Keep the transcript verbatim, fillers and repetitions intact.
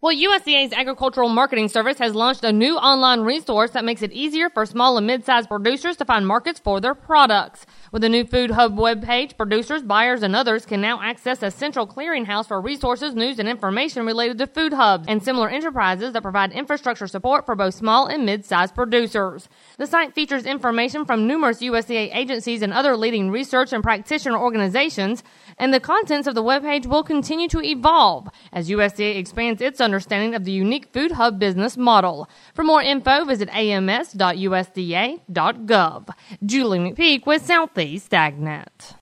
Well, U S D A's Agricultural Marketing Service has launched a new online resource that makes it easier for small and mid-sized producers to find markets for their products. With a new Food Hub webpage, producers, buyers, and others can now access a central clearinghouse for resources, news, and information related to food hubs and similar enterprises that provide infrastructure support for both small and mid-sized producers. The site features information from numerous U S D A agencies and other leading research and practitioner organizations, and the contents of the webpage will continue to evolve as U S D A expands its understanding of the unique Food Hub business model. For more info, visit a m s dot u s d a dot gov. Julie McPeak with Southeast AgNet.